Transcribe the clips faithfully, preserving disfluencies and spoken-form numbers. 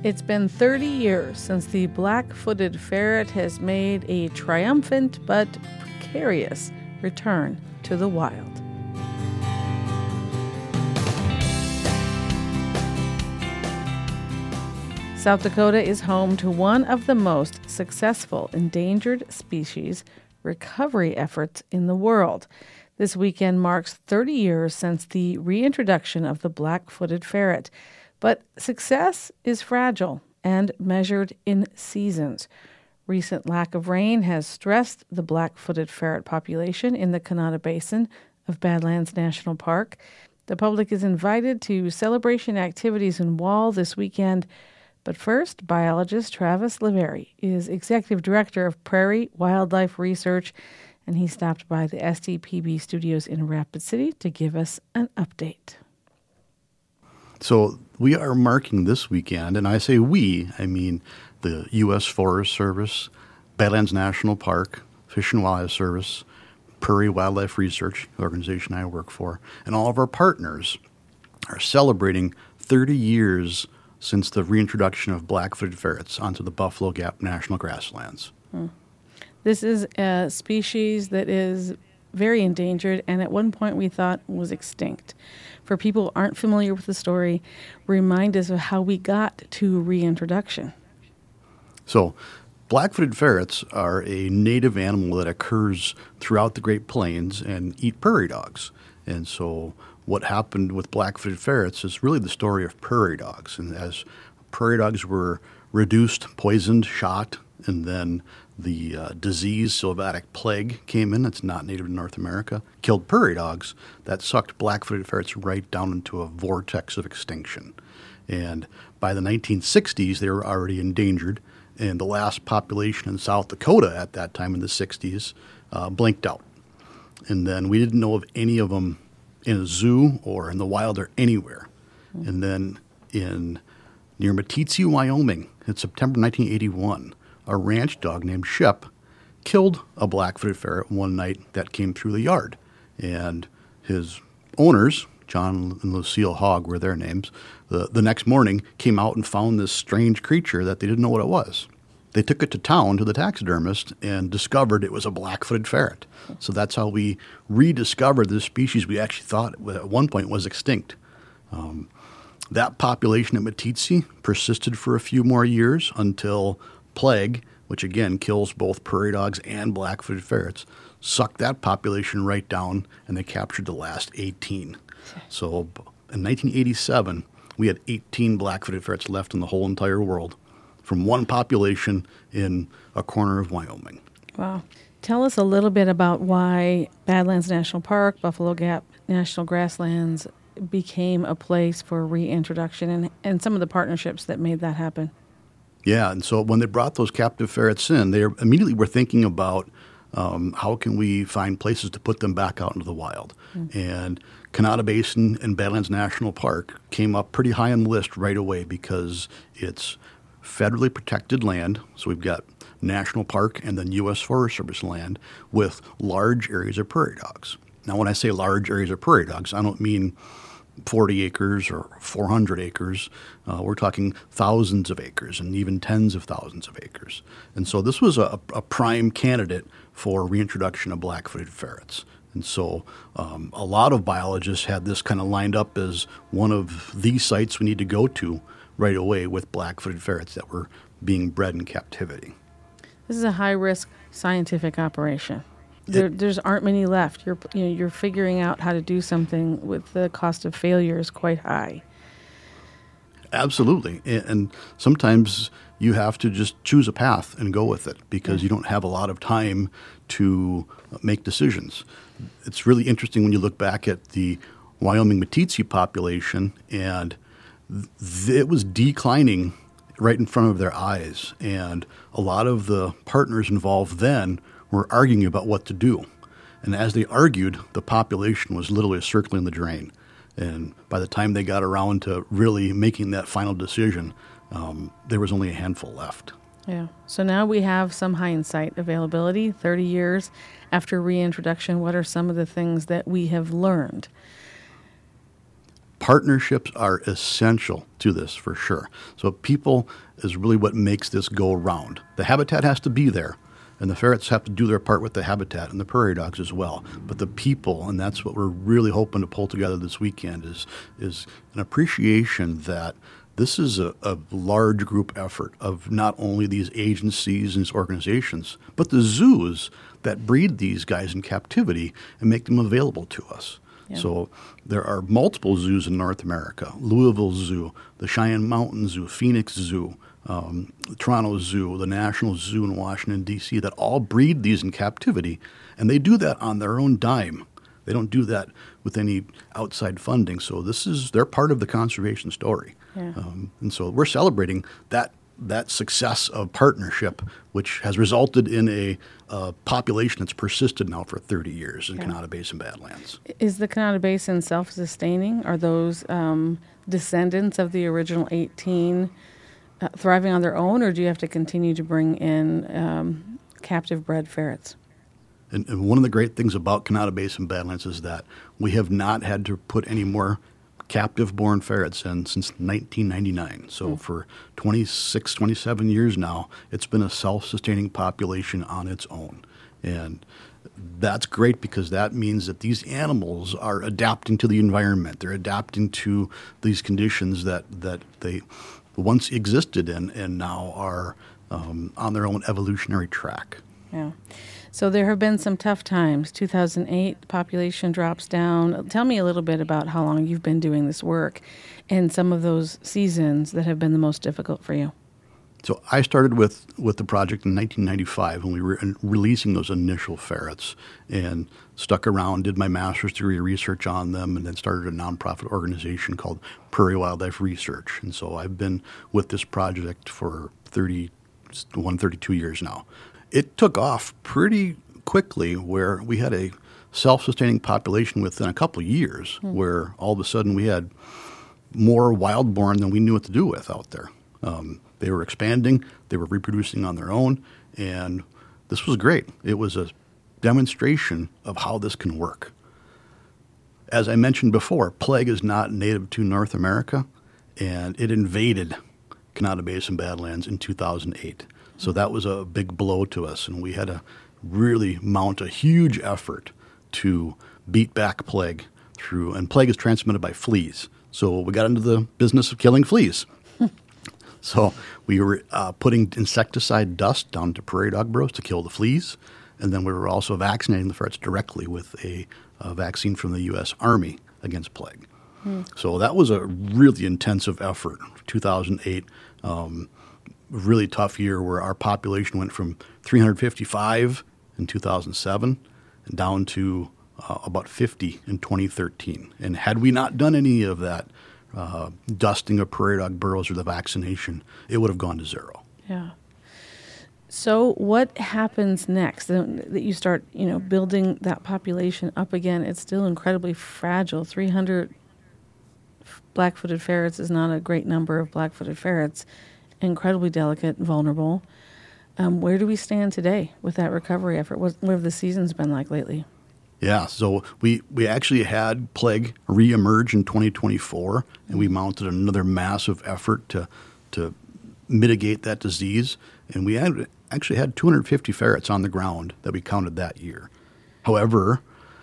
It's been thirty years since the black-footed ferret has made a triumphant but precarious return to the wild. South Dakota is home to one of the most successful endangered species recovery efforts in the world. This weekend marks thirty years since the reintroduction of the black-footed ferret. But success is fragile and measured in seasons. Recent lack of rain has stressed the black-footed ferret population in the Kanawha Basin of Badlands National Park. The public is invited to celebration activities in Wall this weekend. But first, biologist Travis Lavery is Executive Director of Prairie Wildlife Research, and he stopped by the S D P B studios in Rapid City to give us an update. So we are marking this weekend, and I say we, I mean the U S Forest Service, Badlands National Park, Fish and Wildlife Service, Prairie Wildlife Research, the organization I work for, and all of our partners are celebrating thirty years since the reintroduction of black-footed ferrets onto the Buffalo Gap National Grasslands. Hmm. This is a species that is very endangered, and at one point we thought was extinct. For people who aren't familiar with the story, remind us of how we got to reintroduction. So, black-footed ferrets are a native animal that occurs throughout the Great Plains and eat prairie dogs. And so what happened with black-footed ferrets is really the story of prairie dogs. And as prairie dogs were reduced, poisoned, shot, and then the uh, disease, sylvatic plague, came in. It's not native to North America, killed prairie dogs. That sucked black-footed ferrets right down into a vortex of extinction. And by the nineteen sixties, they were already endangered. And the last population in South Dakota at that time in the sixties uh, blinked out. And then we didn't know of any of them in a zoo or in the wild or anywhere. Mm-hmm. And then in near Meeteetse, Wyoming, in September nineteen eighty-one, a ranch dog named Shep killed a black-footed ferret one night that came through the yard. And his owners, John and Lucille Hogg were their names, the, the next morning came out and found this strange creature that they didn't know what it was. They took it to town to the taxidermist and discovered it was a black-footed ferret. So that's how we rediscovered this species we actually thought at one point was extinct. Um, that population at Meeteetse persisted for a few more years until plague, which again kills both prairie dogs and black-footed ferrets, sucked that population right down, and they captured the last eighteen. So in nineteen eighty-seven, we had eighteen black-footed ferrets left in the whole entire world from one population in a corner of Wyoming. Wow. Tell us a little bit about why Badlands National Park, Buffalo Gap National Grasslands became a place for reintroduction and, and some of the partnerships that made that happen. Yeah, and so when they brought those captive ferrets in, they immediately were thinking about um, how can we find places to put them back out into the wild. Mm. And Kanawha Basin and Badlands National Park came up pretty high on the list right away because it's federally protected land. So we've got National Park and then U S Forest Service land with large areas of prairie dogs. Now, when I say large areas of prairie dogs, I don't mean forty acres or four hundred acres. Uh, we're talking thousands of acres and even tens of thousands of acres. And so this was a, a prime candidate for reintroduction of black-footed ferrets. And so um, a lot of biologists had this kind of lined up as one of the sites we need to go to right away with black-footed ferrets that were being bred in captivity. This is a high-risk scientific operation. There it, there's aren't many left. You're you know you're figuring out how to do something with the cost of failure is quite high. Absolutely, and, and sometimes you have to just choose a path and go with it because yeah. you don't have a lot of time to make decisions. It's really interesting when you look back at the Wyoming Meeteetse population, and th- it was declining right in front of their eyes, and a lot of the partners involved then were arguing about what to do. And as they argued, the population was literally circling the drain. And by the time they got around to really making that final decision, um, there was only a handful left. Yeah. So now we have some hindsight availability, thirty years after reintroduction. What are some of the things that we have learned? partnerships are essential to this for sure. So people is really what makes this go round. The habitat has to be there, and the ferrets have to do their part with the habitat and the prairie dogs as well. But the people, and that's what we're really hoping to pull together this weekend, is is an appreciation that this is a, a large group effort of not only these agencies and these organizations, but the zoos that breed these guys in captivity and make them available to us. Yeah. So there are multiple zoos in North America: Louisville Zoo, the Cheyenne Mountain Zoo, Phoenix Zoo, um, Toronto Zoo, the National Zoo in Washington, D C, that all breed these in captivity, and they do that on their own dime. They don't do that with any outside funding. So this is they're part of the conservation story. Yeah. Um, and so we're celebrating that that success of partnership, which has resulted in a uh, population that's persisted now for thirty years in yeah. Kanata Basin Badlands. Is the Kanata Basin self-sustaining? Are those um, descendants of the original eighteen uh, thriving on their own, or do you have to continue to bring in um, captive-bred ferrets? And, and one of the great things about Kanata Basin Badlands is that we have not had to put any more captive-born ferrets in since nineteen ninety-nine. So mm. for twenty-six, twenty-seven years now, it's been a self-sustaining population on its own. And that's great because that means that these animals are adapting to the environment. They're adapting to these conditions that, that they once existed in and now are um, on their own evolutionary track. Yeah. So there have been some tough times. two thousand eight, population drops down. Tell me a little bit about how long you've been doing this work and some of those seasons that have been the most difficult for you. So I started with, with the project in nineteen ninety-five when we were releasing those initial ferrets, and stuck around, did my master's degree research on them, and then started a nonprofit organization called Prairie Wildlife Research. And so I've been with this project for thirty-one, thirty-two years now. It took off pretty quickly where we had a self-sustaining population within a couple of years mm. where all of a sudden we had more wild-born than we knew what to do with out there. Um, they were expanding, they were reproducing on their own, and this was great. It was a demonstration of how this can work. As I mentioned before, plague is not native to North America, and it invaded Kanata Basin Badlands in two thousand eight. So that was a big blow to us, and we had to really mount a huge effort to beat back plague through, and plague is transmitted by fleas. So we got into the business of killing fleas. So we were uh, putting insecticide dust down to prairie dog burrows to kill the fleas, and then we were also vaccinating the ferrets directly with a, a vaccine from the U S Army against plague. Hmm. So that was a really intensive effort. two thousand eight, um, really tough year where our population went from three hundred fifty-five in two thousand seven and down to uh, about fifty in twenty thirteen. And had we not done any of that uh, dusting of prairie dog burrows or the vaccination, it would have gone to zero. Yeah. So what happens next? That you start, you know, building that population up again. It's still incredibly fragile. three hundred black-footed ferrets is not a great number of black-footed ferrets. Incredibly delicate and vulnerable. Um, where do we stand today with that recovery effort? What, what have the seasons been like lately? Yeah, so we, we actually had plague reemerge in twenty twenty-four, and we mounted another massive effort to to mitigate that disease. And we had actually had two hundred fifty ferrets on the ground that we counted that year. However,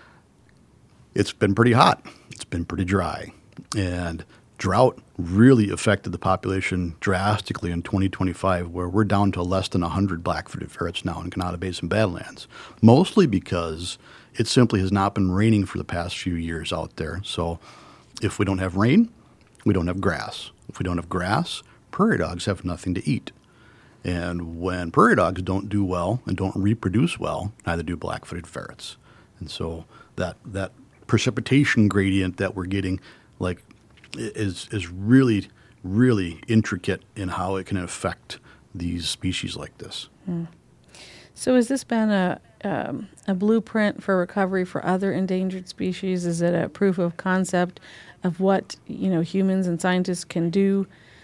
it's been pretty hot. It's been pretty dry. And drought really affected the population drastically in twenty twenty-five, where we're down to less than one hundred black-footed ferrets now in Kanata Basin Badlands, mostly because it simply has not been raining for the past few years out there. So if we don't have rain, we don't have grass. If we don't have grass, prairie dogs have nothing to eat. And when prairie dogs don't do well and don't reproduce well, neither do black-footed ferrets. And so that that precipitation gradient that we're getting, like, is is really, really intricate in how it can affect these species like this. Mm. So has this been a um, a blueprint for recovery for other endangered species? Is it a proof of concept of what, you know, humans and scientists can do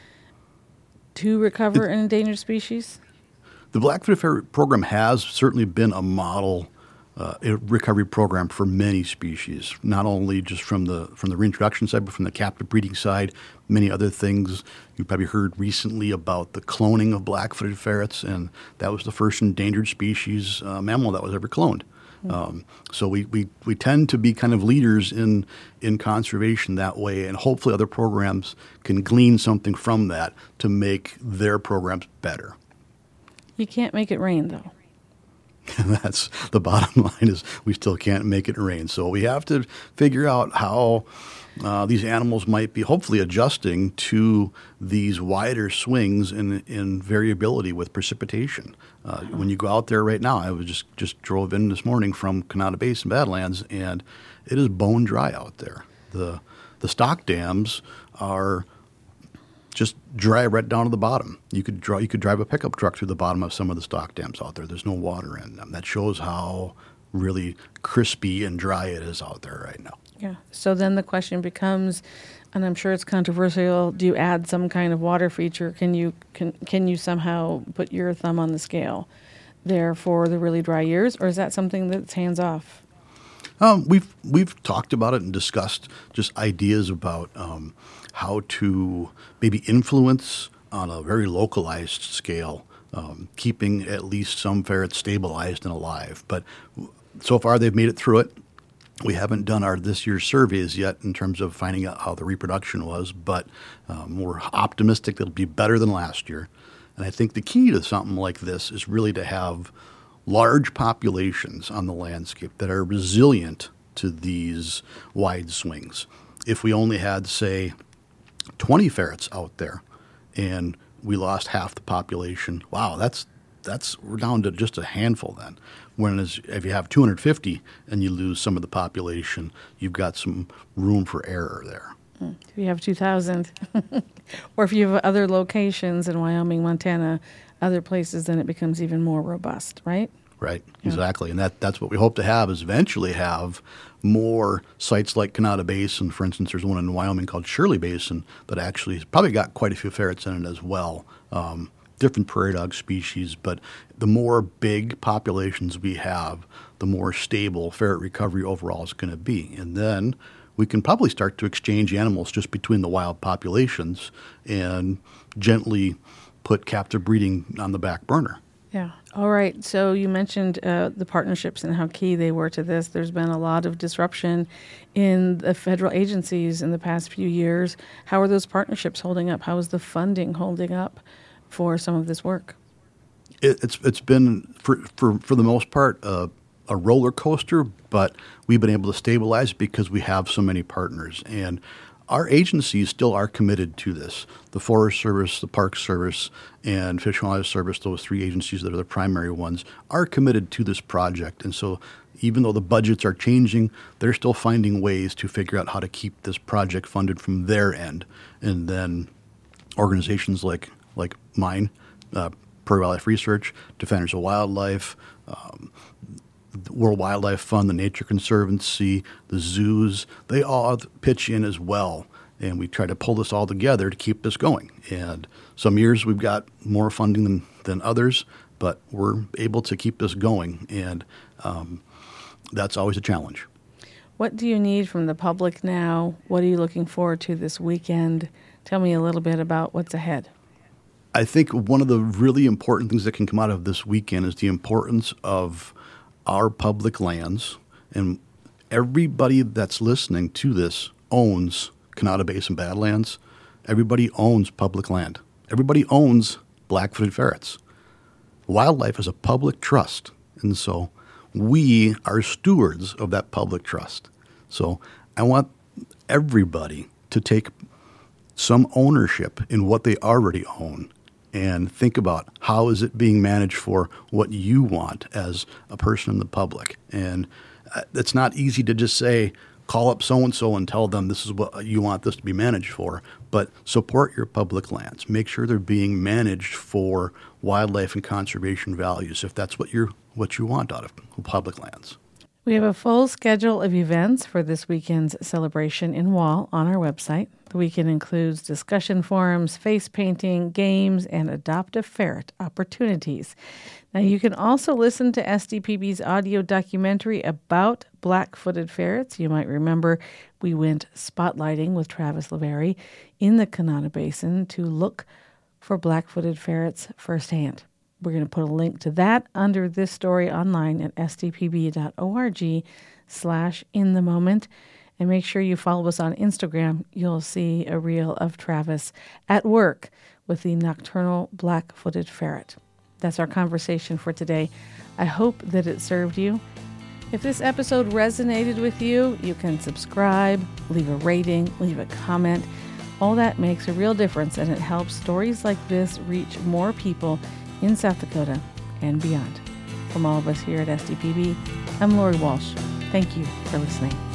to recover it, an endangered species? The Black-footed ferret program has certainly been a model uh, a recovery program for many species, not only just from the from the reintroduction side, but from the captive breeding side. Many other things. You probably heard recently about the cloning of black-footed ferrets, and that was the first endangered species uh, mammal that was ever cloned. Mm-hmm. Um, so we, we, we tend to be kind of leaders in in conservation that way, and hopefully other programs can glean something from that to make their programs better. You can't make it rain, though. That's the bottom line, is we still can't make it rain. So we have to figure out how uh, these animals might be hopefully adjusting to these wider swings in, in variability with precipitation. Uh, when you go out there right now, I was just, just drove in this morning from Kanata Basin Badlands, and it is bone dry out there. The, the stock dams are just dry right down to the bottom. You could draw, you could drive a pickup truck through the bottom of some of the stock dams out there. There's no water in them. That shows how really crispy and dry it is out there right now. Yeah. So then the question becomes, and I'm sure it's controversial, do you add some kind of water feature? Can you can can you somehow put your thumb on the scale there for the really dry years, or is that something that's hands off? Um, we've we've talked about it and discussed just ideas about um, how to maybe influence on a very localized scale, um, keeping at least some ferrets stabilized and alive. But so far they've made it through it. We haven't done our this year's surveys yet in terms of finding out how the reproduction was, but um, we're optimistic it'll be better than last year. And I think the key to something like this is really to have large populations on the landscape that are resilient to these wide swings. If we only had, say, twenty ferrets out there and we lost half the population, wow, that's that's we're down to just a handful then. Whereas if you have two hundred fifty and you lose some of the population, you've got some room for error there. If you have two thousand, or if you have other locations in Wyoming, Montana, other places, then it becomes even more robust, right? Right, Yeah. exactly. And that, that's what we hope to have, is eventually have more sites like Kanata Basin. For instance, there's one in Wyoming called Shirley Basin that actually has probably got quite a few ferrets in it as well. Um, different prairie dog species, but the more big populations we have, the more stable ferret recovery overall is going to be. And then we can probably start to exchange animals just between the wild populations and gently put captive breeding on the back burner. Yeah. All right. So you mentioned uh, the partnerships and how key they were to this. There's been a lot of disruption in the federal agencies in the past few years. How are those partnerships holding up? How is the funding holding up for some of this work? It, it's it's been, for, for, for the most part, uh, a roller coaster, but we've been able to stabilize because we have so many partners. And our agencies still are committed to this. The Forest Service, the Park Service, and Fish and Wildlife Service, those three agencies that are the primary ones, are committed to this project. And so even though the budgets are changing, they're still finding ways to figure out how to keep this project funded from their end. And then organizations like, like mine, uh, Prairie Wildlife Research, Defenders of Wildlife, um, the World Wildlife Fund, the Nature Conservancy, the zoos, they all pitch in as well. And we try to pull this all together to keep this going. And some years we've got more funding than, than others, but we're able to keep this going. And um, that's always a challenge. What do you need from the public now? What are you looking forward to this weekend? Tell me a little bit about what's ahead. I think one of the really important things that can come out of this weekend is the importance of our public lands. And everybody that's listening to this owns Kanata Basin Badlands. Everybody owns public land. Everybody owns black-footed ferrets. Wildlife is a public trust, and so we are stewards of that public trust. So I want everybody to take some ownership in what they already own and think about how is it being managed for what you want as a person in the public. And uh, it's not easy to just say, call up so-and-so and tell them this is what you want this to be managed for, but support your public lands. Make sure they're being managed for wildlife and conservation values if that's what you're what you want out of public lands. We have a full schedule of events for this weekend's celebration in Wall on our website. The weekend includes discussion forums, face painting, games, and adopt a ferret opportunities. Now, you can also listen to S D P B's audio documentary about black-footed ferrets. You might remember we went spotlighting with Travis Lavery in the Kanawha Basin to look for black-footed ferrets firsthand. We're going to put a link to that under this story online at sdpb.org slash in the moment. And make sure you follow us on Instagram. You'll see a reel of Travis at work with the nocturnal black-footed ferret. That's our conversation for today. I hope that it served you. If this episode resonated with you, you can subscribe, leave a rating, leave a comment. All that makes a real difference, and it helps stories like this reach more people in South Dakota and beyond. From all of us here at S D P B, I'm Lori Walsh. Thank you for listening.